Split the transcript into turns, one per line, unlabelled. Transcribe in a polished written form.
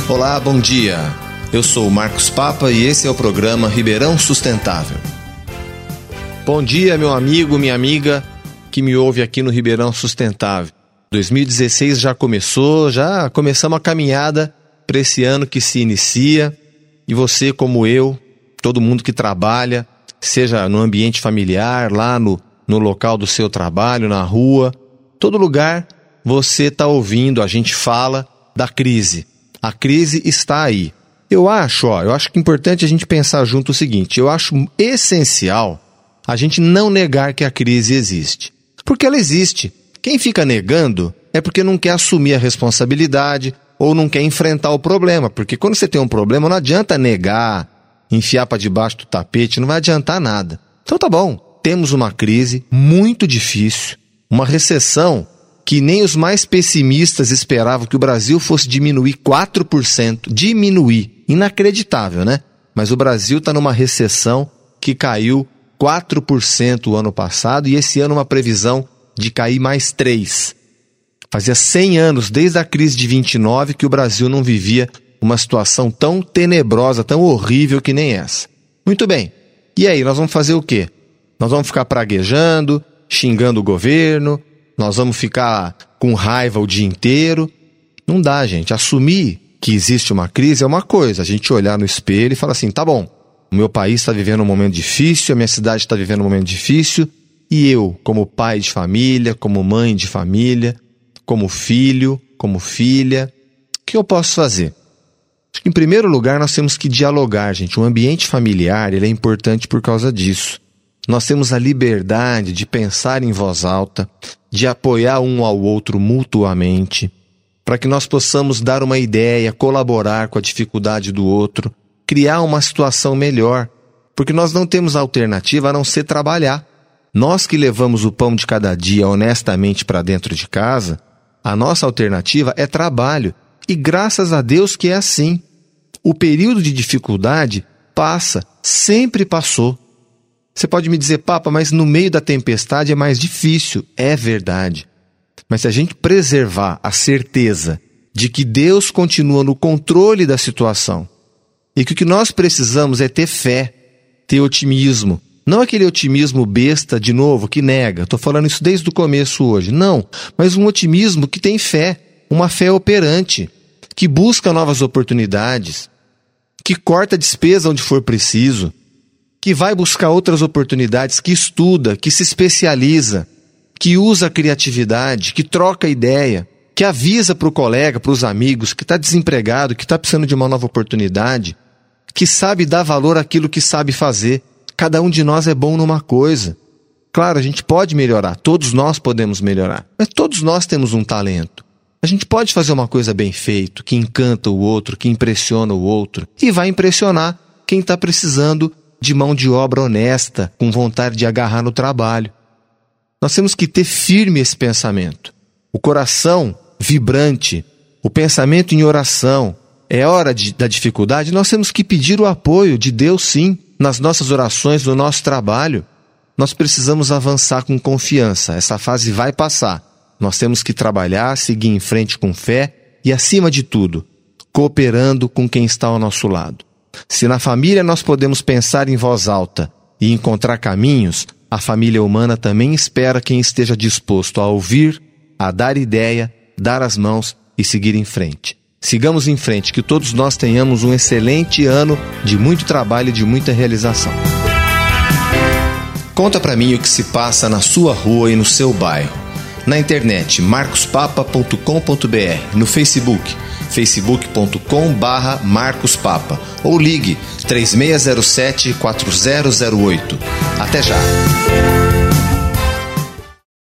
Olá, bom dia. Eu sou o Marcos Papa e esse é o programa Ribeirão Sustentável. Bom dia, meu amigo, minha amiga que me ouve aqui no Ribeirão Sustentável. 2016 já começamos a caminhada para esse ano que se inicia. E você, como eu, todo mundo que trabalha, seja no ambiente familiar, lá no local do seu trabalho, na rua, todo lugar você está ouvindo, a gente fala da crise. A crise está aí. Eu acho que é importante a gente pensar junto o seguinte, eu acho essencial a gente não negar que a crise existe. Porque ela existe. Quem fica negando é porque não quer assumir a responsabilidade ou não quer enfrentar o problema. Porque quando você tem um problema, não adianta negar, enfiar para debaixo do tapete, não vai adiantar nada. Então tá bom, temos uma crise muito difícil, uma recessão que nem os mais pessimistas esperavam que o Brasil fosse diminuir 4%. Diminuir. Inacreditável, né? Mas o Brasil está numa recessão que caiu 4% o ano passado e esse ano uma previsão de cair mais 3%. Fazia 100 anos, desde a crise de 29, que o Brasil não vivia uma situação tão tenebrosa, tão horrível que nem essa. Muito bem. E aí, nós vamos fazer o quê? Nós vamos ficar praguejando, xingando o governo, nós vamos ficar com raiva o dia inteiro. Não dá, gente. Assumir que existe uma crise é uma coisa. A gente olhar no espelho e falar assim, tá bom, o meu país está vivendo um momento difícil, a minha cidade está vivendo um momento difícil, e eu, como pai de família, como mãe de família, como filho, como filha, o que eu posso fazer? Acho que, em primeiro lugar, nós temos que dialogar, gente. O ambiente familiar, ele é importante por causa disso. Nós temos a liberdade de pensar em voz alta, de apoiar um ao outro mutuamente, para que nós possamos dar uma ideia, colaborar com a dificuldade do outro, criar uma situação melhor, porque nós não temos alternativa a não ser trabalhar. Nós que levamos o pão de cada dia honestamente para dentro de casa, a nossa alternativa é trabalho, e graças a Deus que é assim. O período de dificuldade passa, sempre passou. Você pode me dizer, Papa, mas no meio da tempestade é mais difícil. É verdade. Mas se a gente preservar a certeza de que Deus continua no controle da situação e que o que nós precisamos é ter fé, ter otimismo, não aquele otimismo besta, de novo, que nega. Estou falando isso desde o começo hoje. Não, mas um otimismo que tem fé, uma fé operante, que busca novas oportunidades, que corta despesa onde for preciso, que vai buscar outras oportunidades, que estuda, que se especializa, que usa a criatividade, que troca ideia, que avisa para o colega, para os amigos, que está desempregado, que está precisando de uma nova oportunidade, que sabe dar valor àquilo que sabe fazer. Cada um de nós é bom numa coisa. Claro, a gente pode melhorar, todos nós podemos melhorar, mas todos nós temos um talento. A gente pode fazer uma coisa bem feita, que encanta o outro, que impressiona o outro, e vai impressionar quem está precisando de mão de obra honesta, com vontade de agarrar no trabalho. Nós temos que ter firme esse pensamento. O coração vibrante, o pensamento em oração. É hora da dificuldade, nós temos que pedir o apoio de Deus, sim, nas nossas orações, no nosso trabalho. Nós precisamos avançar com confiança. Essa fase vai passar. Nós temos que trabalhar, seguir em frente com fé e, acima de tudo, cooperando com quem está ao nosso lado. Se na família nós podemos pensar em voz alta e encontrar caminhos, a família humana também espera quem esteja disposto a ouvir, a dar ideia, dar as mãos e seguir em frente. Sigamos em frente, que todos nós tenhamos um excelente ano de muito trabalho e de muita realização. Conta pra mim o que se passa na sua rua e no seu bairro. Na internet, marcospapa.com.br, no Facebook, facebook.com/marcospapa, ou ligue 3607-4008. Até já!